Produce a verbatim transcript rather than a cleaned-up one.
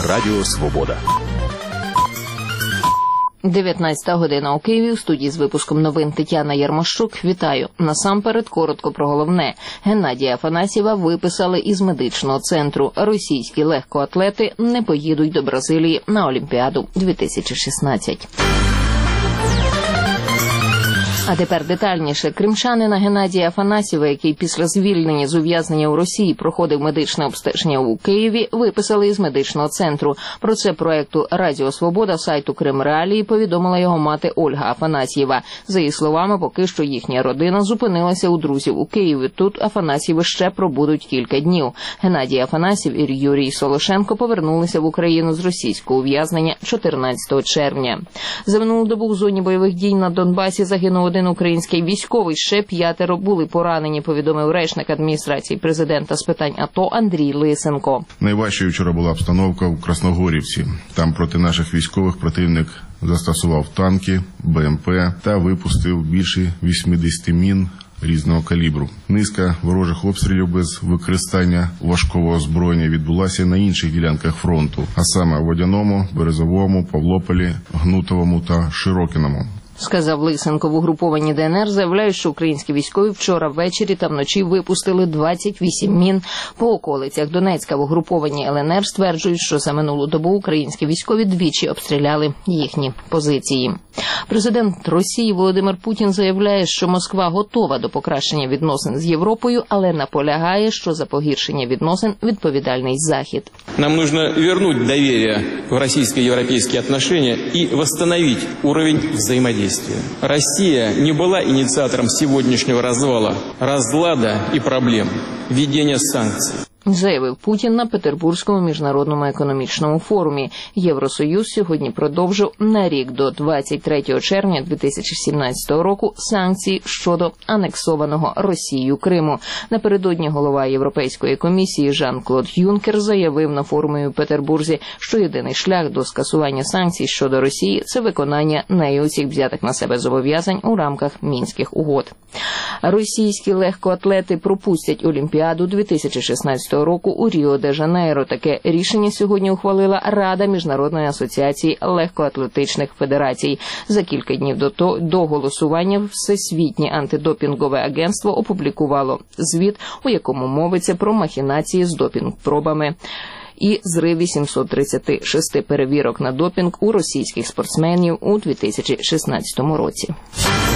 Радіо Свобода. дев'ятнадцята година у Києві. У студії з випуском новин Тетяна Ярмощук. Вітаю. Насамперед, коротко про головне. Геннадія Афанасьєва виписали із медичного центру. Російські легкоатлети не поїдуть до Бразилії на Олімпіаду дві тисячі шістнадцять. А тепер детальніше. Кримчанина Геннадія Афанасьєва, який після звільнення з ув'язнення у Росії проходив медичне обстеження у Києві, виписали із медичного центру. Про це проекту «Радіо Свобода» сайту «Кримреалії» повідомила його мати Ольга Афанасьєва. За її словами, поки що їхня родина зупинилася у друзів у Києві. Тут Афанасьєви ще пробудуть кілька днів. Геннадій Афанасьєв і Юрій Солошенко повернулися в Україну з російського ув'язнення чотирнадцятого червня. За минулу добу в зоні бойових дій на Донбасі загинув один український військовий, ще п'ятеро були поранені, повідомив речник адміністрації президента з питань АТО Андрій Лисенко. Найважчою вчора була обстановка у Красногорівці. Там проти наших військових противник застосував танки, БМП та випустив більше вісімдесят мін різного калібру. Низка ворожих обстрілів без використання важкого озброєння відбулася на інших ділянках фронту, а саме в Водяному, Березовому, Павлополі, Гнутовому та Широкиному. Сказав Лисенко. В угрупованні ДНР заявляють, що українські військові вчора ввечері та вночі випустили двадцять вісім мін по околицях Донецька. В угрупованні ЛНР стверджують, що за минулу добу українські військові двічі обстріляли їхні позиції. Президент Росії Володимир Путін заявляє, що Москва готова до покращення відносин з Європою, але наполягає, що за погіршення відносин відповідальний Захід. Нам нужно вернуть доверие в российско-европейские отношения и восстановить уровень взаимодействия. Россия не была инициатором сегодняшнего развала, разлада и проблем, введения санкций. Заявив Путін на Петербурзькому міжнародному економічному форумі. Євросоюз сьогодні продовжив на рік до двадцять третього червня дві тисячі сімнадцятого року санкції щодо анексованого Росією Криму. Напередодні голова Європейської комісії Жан-Клод Юнкер заявив на форумі у Петербурзі, що єдиний шлях до скасування санкцій щодо Росії – це виконання нею усіх взятих на себе зобов'язань у рамках Мінських угод. Російські легкоатлети пропустять Олімпіаду дві тисячі шістнадцятого року у Ріо-де-Жанейро. Таке рішення сьогодні ухвалила Рада Міжнародної асоціації легкоатлетичних федерацій. За кілька днів до, то, до голосування Всесвітнє антидопінгове агентство опублікувало звіт, у якому мовиться про махінації з допінг-пробами і зрив вісімсот тридцять шість перевірок на допінг у російських спортсменів у дві тисячі шістнадцятому році.